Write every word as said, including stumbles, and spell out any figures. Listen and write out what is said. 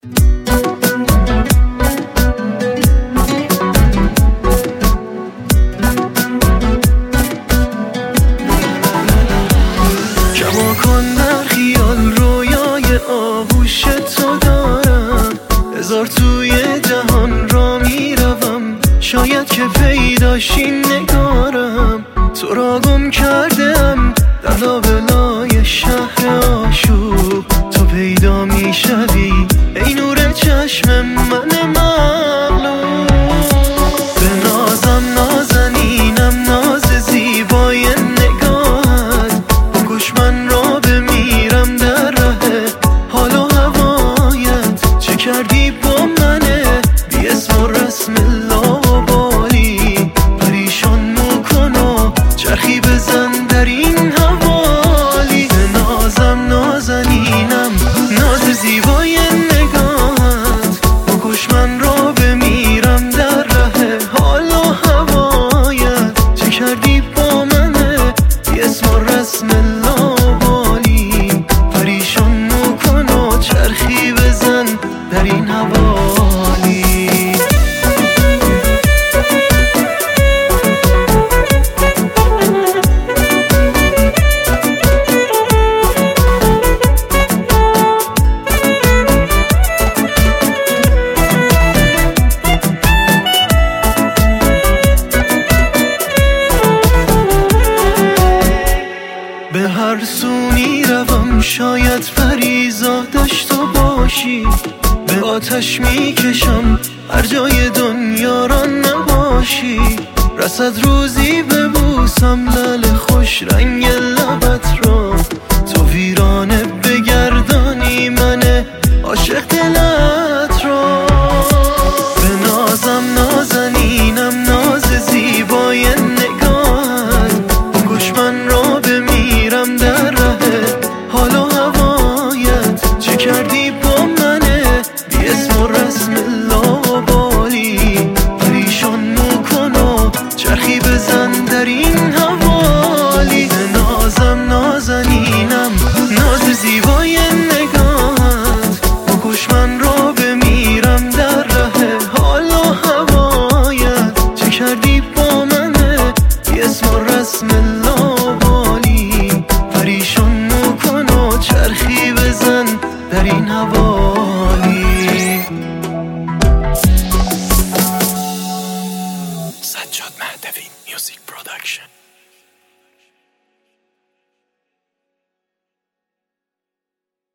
کما کن در خیال رویای آغوش تو دارم، هزار توی جهان را میروم، شاید که پیداشی نگارم. تو را گم کردم در لابلای شهر آشوب، تو پیدا میشوی ای نور چشم من مغلوب. به نازم نازنینم ناز زیبای نگاهت، بکش من را بمیرم در ره حال و هوایت. چه کردی با منه بی اسم و رسم لاابالی، پریشان مکن و چرخی بزن در این حوالی. به نازم نازنینم ناز زیبای نگاهت، بکش من را بمیرم در ره حال و هوایت. چه کردی با منه بی اسم و رسم لاابالی، پریشان مکن و چرخی بزن در این حوالی. به هر سو میروم شاید پریزادش تو باشی، به آتش میکشم هر جای دنیا را نباشی. رسد روزی ببوسم لعل خوش رنگ لبت را، تو ویرانه بگردانی من عاشق دلت را. به نازم نازنینم ناز زیبای نگاهت، بکش من را بمیرم در ره حال و هوایت. چه کردی با منه بی اسم و رسم لاابالی، پریشان مکن و چرخی بزن در این حوالی. به نازم نازنینم ناز زیبای نگاهت، بکش من را بمیرم در ره حال و هوایت. چه کردی با منه بی اسم و رسم لاابالی، پریشان مکن و چرخی بزن در این حوالی.